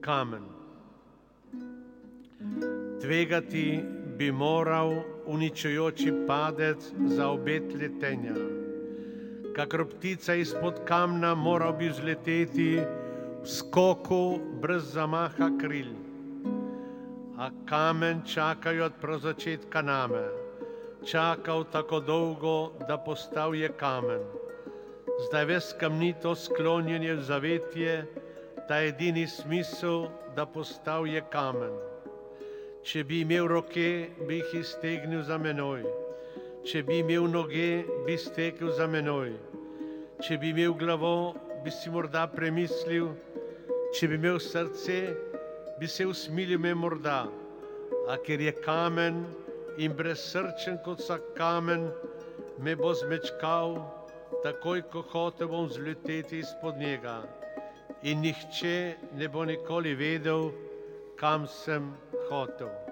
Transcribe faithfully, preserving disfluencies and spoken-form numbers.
kamen. Tvegati bi moral uničujoči padec za obet letenja. Kakor ptica izpod kamna moral bi vzleteti v skoku brez zamaha kril. A kamen čakajo od prav-začetka name, čakal tako dolgo, da postal je kamen. Zdaj ves kamnito sklonjen je v zavetje, ta edini smisel, da postal je kamen. Če bi imel roke, bi jih iztegnil za menoj. Če bi imel noge, bi stekel za menoj. Če bi imel glavo, bi si morda premislil. Če bi imel srce, bi se usmilil me morda. A ker je kamen in brezsrčen kot vsak kamen, me bo zmečkal, takoj ko hotel bom zleteti izpod njega. In nihče ne bo nikoli vedel, kam sem hotel.